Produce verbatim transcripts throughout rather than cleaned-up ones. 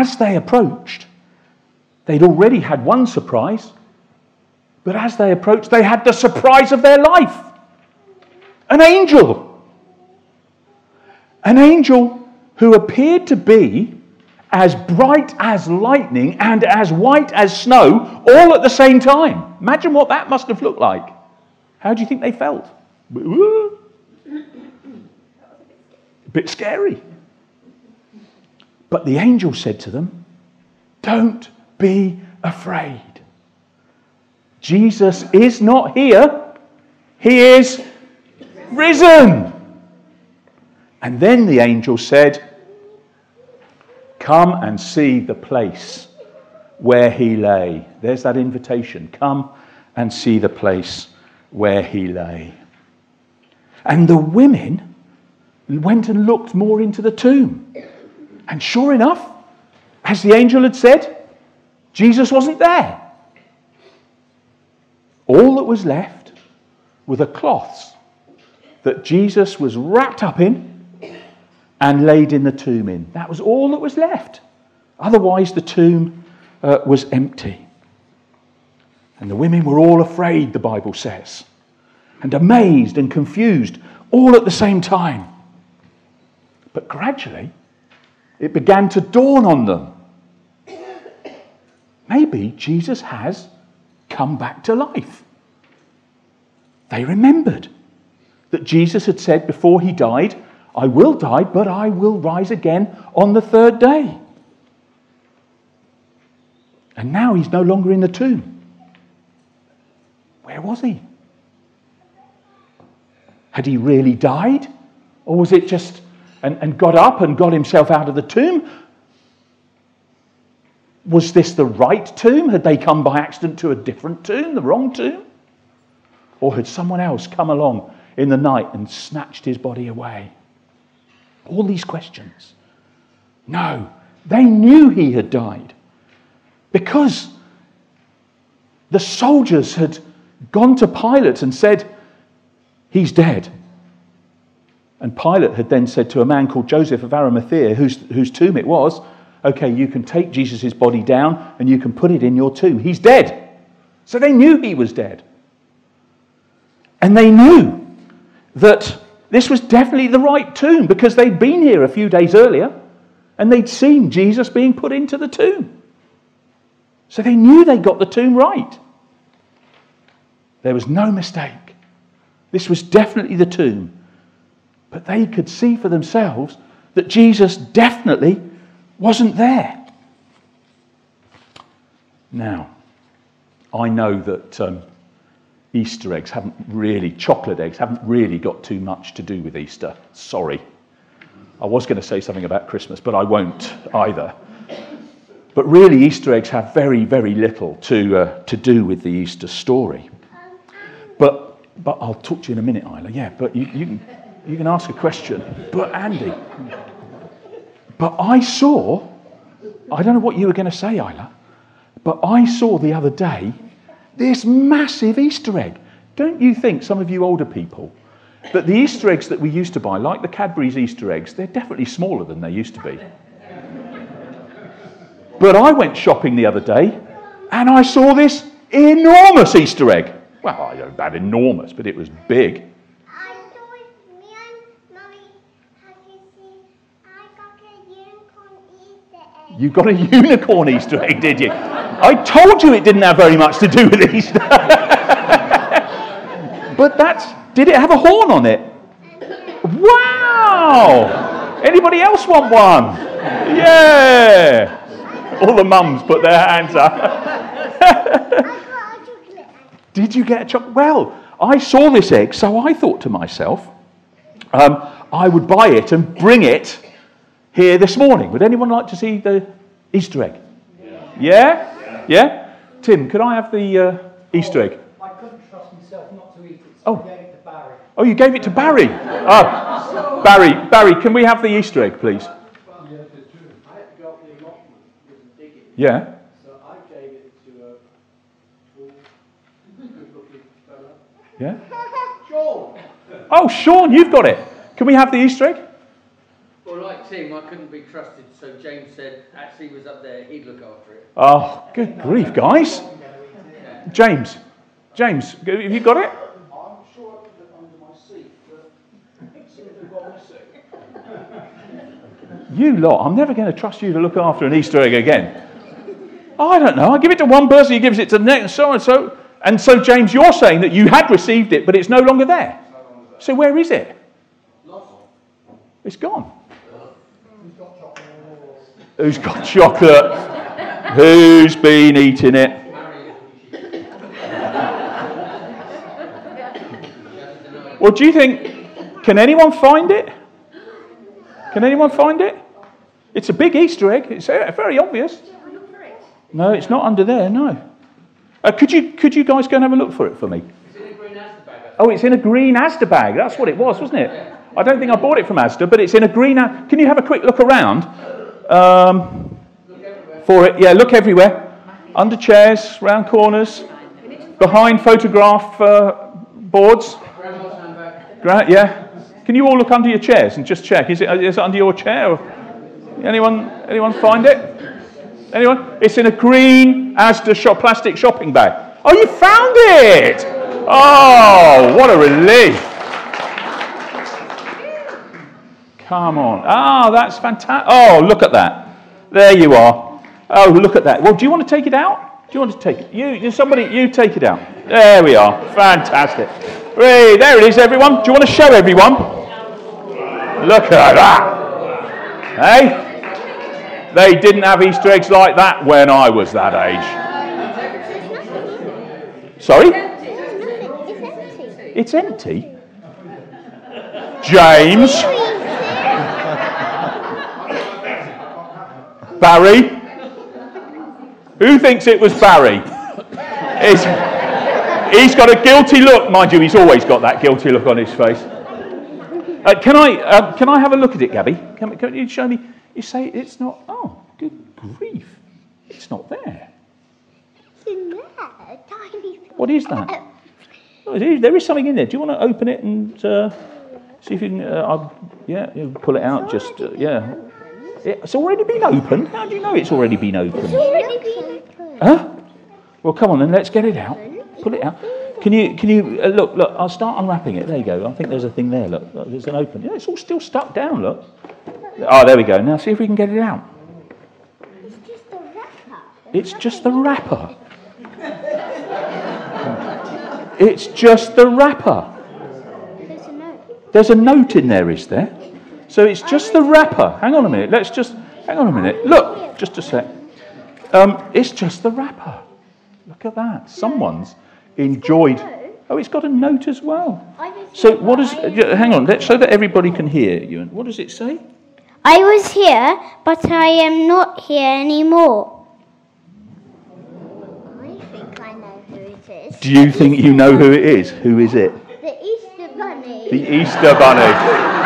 as they approached, they'd already had one surprise, but as they approached, they had the surprise of their life. An angel. An angel who appeared to be as bright as lightning and as white as snow, all at the same time. Imagine what that must have looked like. How do you think they felt? A bit scary. But the angel said to them, "Don't be afraid. Jesus is not here. He is risen." And then the angel said, "Come and see the place where he lay." There's that invitation. Come and see the place where he lay. And the women went and looked more into the tomb. And sure enough, as the angel had said, Jesus wasn't there. All that was left were the cloths that Jesus was wrapped up in and laid in the tomb in. That was all that was left. Otherwise, the tomb uh, was empty. And the women were all afraid, the Bible says, and amazed and confused, all at the same time. But gradually, it began to dawn on them. Maybe Jesus has come back to life. They remembered that Jesus had said before he died, "I will die, but I will rise again on the third day." And now he's no longer in the tomb. Where was he? Had he really died? Or was it just, and, and got up and got himself out of the tomb? Was this the right tomb? Had they come by accident to a different tomb, the wrong tomb? Or had someone else come along in the night and snatched his body away? All these questions. No, they knew he had died because the soldiers had gone to Pilate and said, "He's dead." And Pilate had then said to a man called Joseph of Arimathea, whose, whose tomb it was, "Okay, you can take Jesus' body down and you can put it in your tomb. He's dead." So they knew he was dead. And they knew that this was definitely the right tomb because they'd been here a few days earlier and they'd seen Jesus being put into the tomb. So they knew they got the tomb right. There was no mistake. This was definitely the tomb. But they could see for themselves that Jesus definitely wasn't there. Now, I know that um, Easter eggs haven't really, chocolate eggs haven't really got too much to do with Easter. Sorry. I was going to say something about Christmas, but I won't either. But really, Easter eggs have very, very little to uh, to do with the Easter story. But but I'll talk to you in a minute, Isla. Yeah, but you, you can you can ask a question. But Andy, but I saw, I don't know what you were going to say, Isla, but I saw the other day this massive Easter egg. Don't you think, some of you older people, that the Easter eggs that we used to buy, like the Cadbury's Easter eggs, they're definitely smaller than they used to be? But I went shopping the other day and I saw this enormous Easter egg. Well, I don't know about enormous, but it was big. I saw it, me and Mummy, have you seen, I got a unicorn Easter egg. You got a unicorn Easter egg, did you? I told you it didn't have very much to do with Easter. But that's, did it have a horn on it? Wow! Anybody else want one? Yeah! All the mums put their hands up. Did you get a chocolate? Well, I saw this egg, so I thought to myself, um, I would buy it and bring it here this morning. Would anyone like to see the Easter egg? Yeah? Yeah? yeah? Tim, could I have the uh, Easter egg? I couldn't trust myself not to eat it, so Oh. I gave it to Barry. Oh, you gave it to Barry? Oh, Barry, Barry, can we have the Easter egg, please? Yeah? So I gave it to a tall, good-looking fella. Yeah? Sean! Oh, Sean, you've got it. Can we have the Easter egg? Well, like Tim, I couldn't be trusted, so James said, actually he was up there, he'd look after it. Oh, good grief, guys. James, James, have you got it? I'm sure I put it under my seat, but it's something got missing. You lot, I'm never going to trust you to look after an Easter egg again. I don't know. I give it to one person, he gives it to the next, so and so. And so, James, you're saying that you had received it, but it's no longer there. So where is it? It's gone. Who's got chocolate? Who's been eating it? Well, do you think, can anyone find it? Can anyone find it? It's a big Easter egg. It's very obvious. No, it's not under there, no. Uh, could you could you guys go and have a look for it for me? It's in a green Asda bag. Oh, it's in a green Asda bag. That's what it was, wasn't it? I don't think I bought it from Asda, but it's in a green... A- Can you have a quick look around um, for it? Yeah, look everywhere. Under chairs, round corners, behind photograph uh, boards. Grandma's handbag. Gra- yeah. Can you all look under your chairs and just check? Is it is it under your chair? Or anyone anyone find it? Anyone? It's in a green Asda shop, plastic shopping bag. Oh, you found it! Oh, what a relief. Come on. Ah, oh, that's fantastic. Oh, look at that. There you are. Oh, look at that. Well, do you want to take it out? Do you want to take it? You, somebody, you take it out. There we are. Fantastic. Hey, there it is, everyone. Do you want to show everyone? Look at that. Hey? They didn't have Easter eggs like that when I was that age. Sorry? It's empty. James? Barry? Who thinks it was Barry? It's, he's got a guilty look. Mind you, he's always got that guilty look on his face. Uh, can I uh, can I have a look at it, Gabby? Can, can you show me? You say it's not... Oh, good grief. It's not there. It's in there, tiny. What is that? Oh, there is something in there. Do you want to open it and uh, see if you can... Uh, I'll, yeah, you pull it out. Just, uh, yeah. It's already been opened? How do you know it's already been opened? It's already been opened. Huh? Well, come on then, let's get it out. Pull it out. Can you, can you, uh, look, look, I'll start unwrapping it. There you go. I think there's a thing there, look. Look, there's an open. Yeah, it's all still stuck down, look. Oh, there we go. Now see if we can get it out. It's just a wrapper. It's just the wrapper. It's just the wrapper. There's a note. There's a note in there, is there? So it's just the wrapper. Hang on a minute. Let's just, hang on a minute. Look, just a sec. Um, it's just the wrapper. Look at that. Someone's enjoyed. Oh, it's got a note as well. So what does, hang on, let's, so that everybody can hear you. What does it say? I was here, but I am not here anymore. I think I know who it is. Do you think you know who it is? Who is it? The Easter Bunny. The Easter Bunny.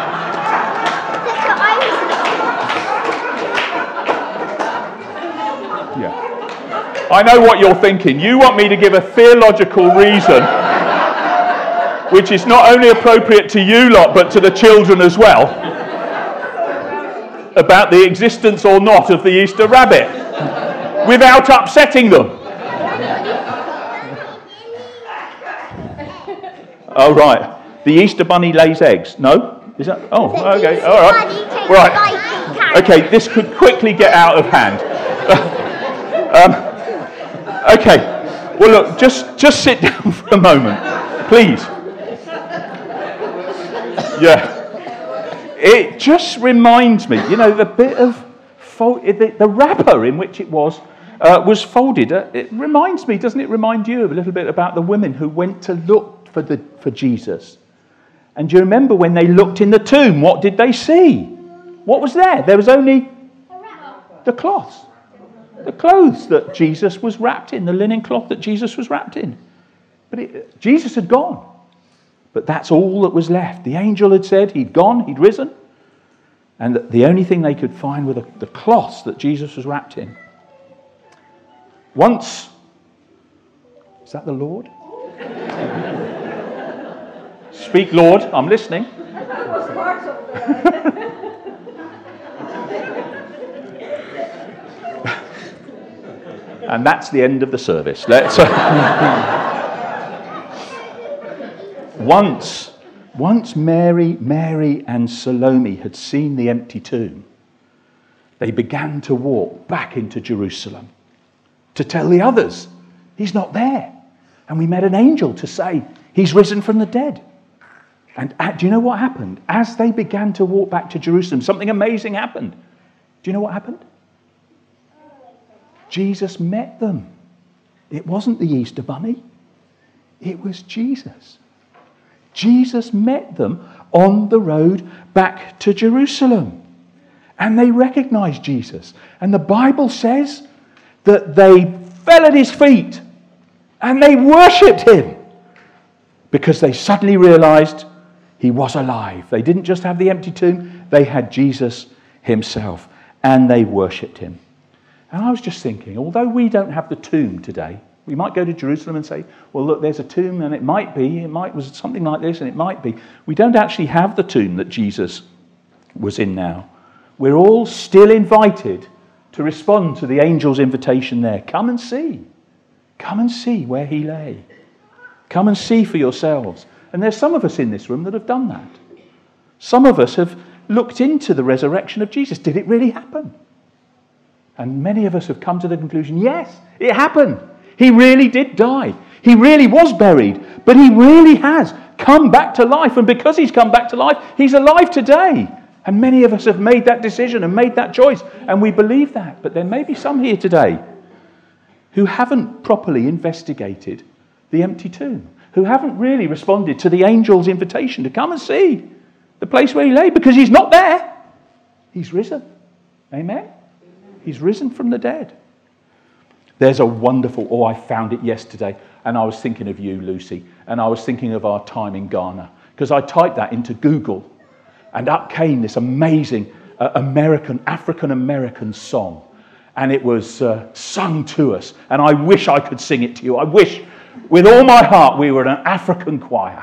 Yeah. I know what you're thinking. You want me to give a theological reason, which is not only appropriate to you lot, but to the children as well, about the existence or not of the Easter rabbit, without upsetting them. Oh, right. The Easter bunny lays eggs. No? Is that? Oh, okay. All right. Right. Okay, this could quickly get out of hand. um, okay. Well, look, just, just sit down for a moment, please. Yeah. It just reminds me, you know, the bit of fold, the, the wrapper in which it was uh, was folded. Uh, it reminds me, doesn't it remind you a little bit about the women who went to look for the for Jesus? And do you remember when they looked in the tomb? What did they see? What was there? There was only the cloths, the clothes that Jesus was wrapped in, the linen cloth that Jesus was wrapped in. But it, Jesus had gone. But that's all that was left. The angel had said he'd gone, he'd risen, and that the only thing they could find were the, the cloths that Jesus was wrapped in. Once, is that the Lord? Speak, Lord, I'm listening. And that's the end of the service. Let's. once, once Mary, Mary and Salome had seen the empty tomb, they began to walk back into Jerusalem to tell the others, he's not there. And we met an angel to say, he's risen from the dead. And uh, do you know what happened? As they began to walk back to Jerusalem, something amazing happened. Do you know what happened? Jesus met them. It wasn't the Easter Bunny. It was Jesus. Jesus met them on the road back to Jerusalem. And they recognized Jesus. And the Bible says that they fell at his feet and they worshipped him because they suddenly realized he was alive. They didn't just have the empty tomb, they had Jesus himself, and they worshipped him. And I was just thinking, although we don't have the tomb today, we might go to Jerusalem and say, well, look, there's a tomb, and it might be, it might was something like this, and it might be. We don't actually have the tomb that Jesus was in now. We're all still invited to respond to the angel's invitation there. Come and see. Come and see where he lay. Come and see for yourselves. And there's some of us in this room that have done that. Some of us have looked into the resurrection of Jesus. Did it really happen? And many of us have come to the conclusion, yes, it happened. He really did die. He really was buried. But he really has come back to life. And because he's come back to life, he's alive today. And many of us have made that decision and made that choice. And we believe that. But there may be some here today who haven't properly investigated the empty tomb, who haven't really responded to the angel's invitation to come and see the place where he lay, because he's not there. He's risen. Amen? He's risen from the dead. There's a wonderful, oh, I found it yesterday, and I was thinking of you, Lucy, and I was thinking of our time in Ghana, because I typed that into Google, and up came this amazing uh, American, African-American song, and it was uh, sung to us, and I wish I could sing it to you. I wish with all my heart we were an African choir,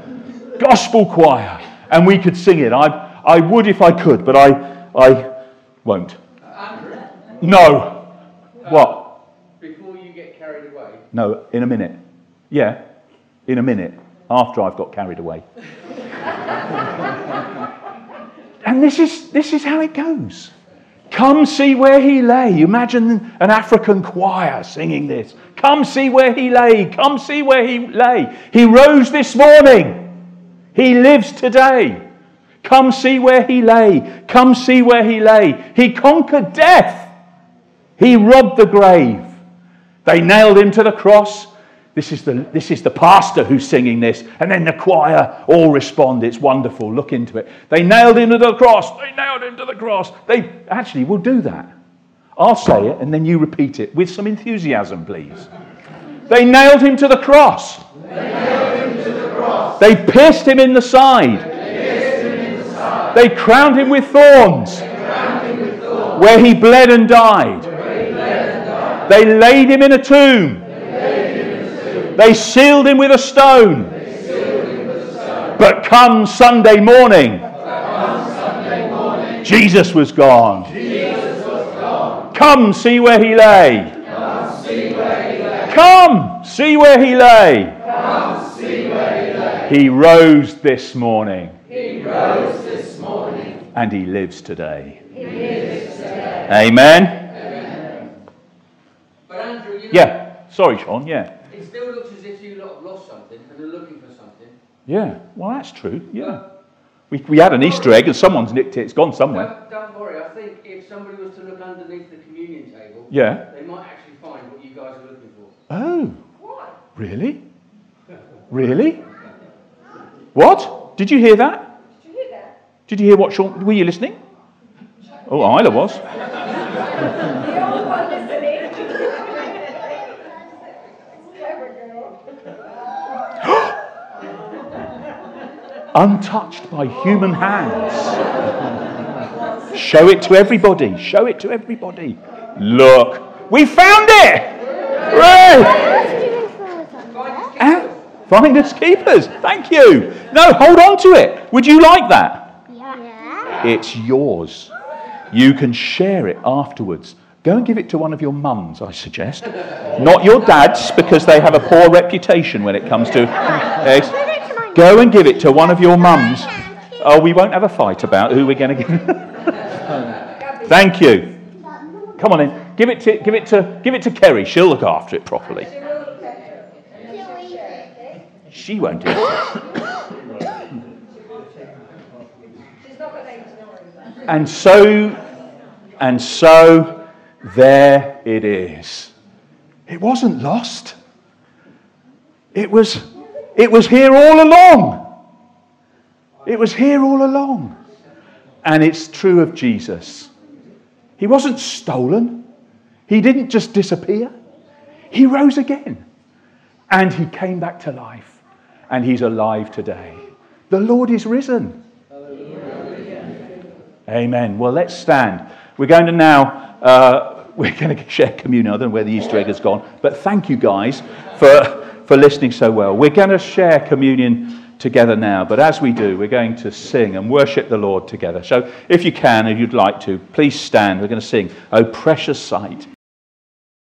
gospel choir, and we could sing it. I I would if I could, but I I won't. Andrew? No. Uh, What? Before you get carried away. No, in a minute. Yeah, in a minute, after I've got carried away. And this is this is how it goes. Come see where he lay. Imagine an African choir singing this. Come see where he lay. Come see where he lay. He rose this morning. He lives today. Come see where he lay. Come see where he lay. He conquered death. He robbed the grave. They nailed him to the cross. This is the, this is the pastor who's singing this. And then the choir all respond. It's wonderful. Look into it. They nailed him to the cross. They nailed him to the cross. They actually will do that. I'll say it and then you repeat it with some enthusiasm, please. They nailed him to the cross. They nailed him to the cross. They pierced him in the side. They pierced him in the side. They crowned him with thorns. They crowned him with thorns. Where he bled and died. Where he bled and died. They laid him in a tomb. They sealed him with a stone. But come Sunday morning, Sunday morning, Jesus was gone. Jesus was gone. Come see where he lay. Come see where he lay. Come see where he lay. Come see where he lay. He rose this morning. He rose this morning. And he lives today. He lives today. Amen? Amen. But Andrew, you know, Yeah. Sorry, Sean. Yeah. it still looks as if you lot have lost something and are looking for something. Yeah. Well, that's true. Yeah. We, we had an Easter egg and someone's nicked it. It's gone somewhere. Don't, don't worry, I think if somebody was to look underneath the communion table, Yeah. they might actually find what you guys are looking for. Oh. What? Really? Really? What? Did you hear that? Did you hear that? Did you hear what Sean... Were you listening? Oh, Isla was. The old one listening. Clever girl. Untouched by human hands. Show it to everybody. Show it to everybody. Look. We found it! Hooray! Ah, finders keepers. Thank you. No, hold on to it. Would you like that? Yeah. It's yours. You can share it afterwards. Go and give it to one of your mums, I suggest. Not your dads, because they have a poor reputation when it comes to eggs. Go and give it to one of your mums. Oh, we won't have a fight about who we're going to give it. Thank you. Come on in. Give it to give it to give it to Kerry. She'll look after it properly. She won't do it. And so, and so, there it is. It wasn't lost. It was, it was here all along. It was here all along. And it's true of Jesus. He wasn't stolen. He didn't just disappear. He rose again. And he came back to life. And he's alive today. The Lord is risen. Amen. Well, let's stand. We're going to now, uh, we're going to share communion. I don't know where the Easter egg has gone, but thank you guys for, for listening so well. We're going to share communion together now, but as we do, we're going to sing and worship the Lord together. So if you can, if you'd like to, please stand. We're going to sing, "O Precious Sight."